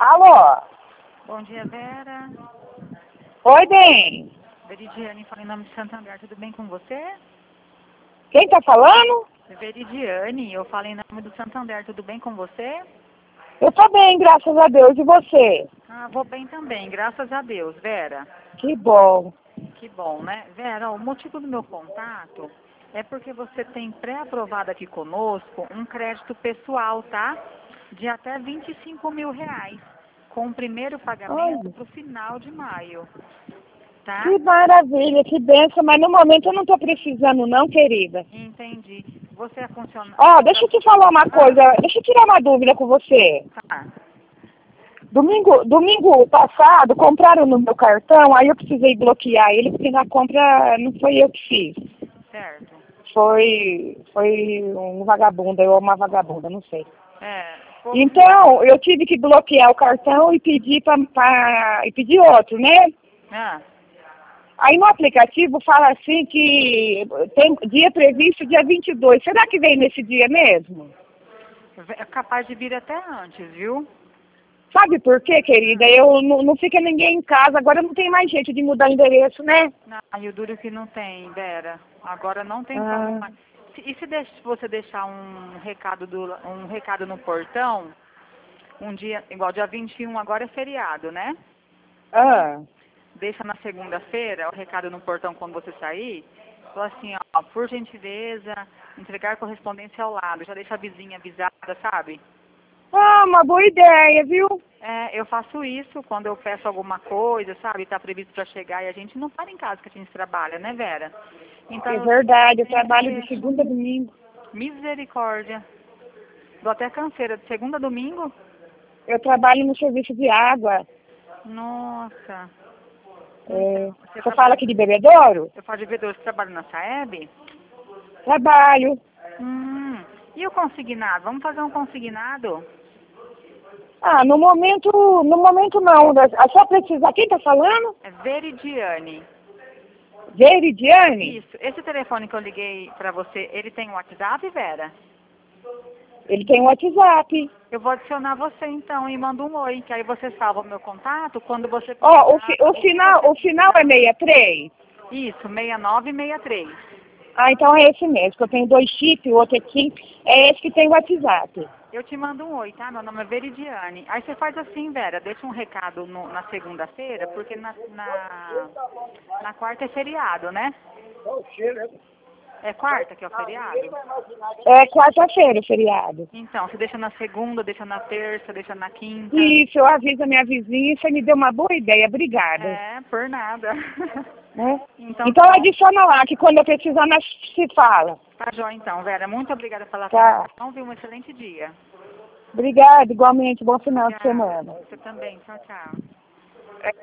Alô? Bom dia, Vera. Oi, bem. Veridiane, fala em nome de Santander, tudo bem com você? Quem tá falando? Veridiane, eu falo em nome do Santander, tudo bem com você? Eu tô bem, graças a Deus. E você? Ah, vou bem também, graças a Deus, Vera. Que bom. Que bom, né? Vera, o motivo do meu contato é porque você tem pré-aprovado aqui conosco um crédito pessoal, tá? De até R$ 25.000, com o primeiro pagamento Olha, para o final de maio, tá? que maravilha, que benção. Mas no momento eu não tô precisando não, querida. Entendi. Você é funcionário... Ó, deixa eu te falar uma coisa. Deixa eu tirar uma dúvida com você. Tá, Domingo passado, compraram no meu cartão, aí eu precisei bloquear ele, porque na compra não foi eu que fiz. certo. Foi um vagabundo, ou uma vagabunda, não sei. Foi... Então, eu tive que bloquear o cartão e pedir e pedir outro, né? Ah, Aí no aplicativo fala assim que tem dia previsto dia 22. Será que vem nesse dia mesmo? é capaz de vir até antes, viu? Sabe por quê, querida? Eu não fica ninguém em casa, agora não tem mais jeito de mudar o endereço, né? Não, e o duro que não tem, Vera. Agora não tem como Ah, mais. E se você deixar um recado no portão, um dia, igual dia 21 agora é feriado, né? ah. Deixa na segunda-feira o recado no portão quando você sair. Fala assim, ó, por gentileza, entregar correspondência ao lado. Já deixa a vizinha avisada, sabe? Ah, uma boa ideia, viu? Eu faço isso quando eu peço alguma coisa, sabe? Está previsto para chegar e a gente não para em casa que a gente trabalha, né, Vera? Então É eu verdade, eu sempre trabalho de deixo. segunda a domingo. Misericórdia. Dou até canseira. De segunda a domingo? Eu trabalho no serviço de água. Nossa. É, Então, você você fala trabalha. aqui de bebedouro? Eu faço de vedor, você trabalha na Saeb? Trabalho. E o consignado? Vamos fazer um consignado? Ah, no momento não. É só precisar. Quem tá falando? É Veridiane. Veridiane? Isso. Esse telefone que eu liguei para você, ele tem WhatsApp, Vera? Ele tem um WhatsApp. Eu vou adicionar você então e mando um oi, que aí você salva o meu contato quando você Ó, precisar. o final, o final é 63? Isso, 6963. Ah, então é esse mesmo, que eu tenho 2 chips, o outro é 5. É esse que tem o WhatsApp. Eu te mando um oi, tá? Meu nome é Veridiane. Aí você faz assim, Vera, deixa um recado na segunda-feira, porque na quarta é feriado, né? É quarta que é o feriado? É quarta-feira o feriado. Então, você deixa na segunda, deixa na terça, deixa na quinta. Isso, eu aviso a minha vizinha, você me deu uma boa ideia, obrigada. Por nada. Né? Então, Então adiciona lá, que quando eu precisar nós se fala. tá jóia então, Vera. Muito obrigada pela Tá. atenção, viu? Um excelente dia. Obrigada, igualmente, bom final de Obrigada. semana. Você também. Tchau, tchau.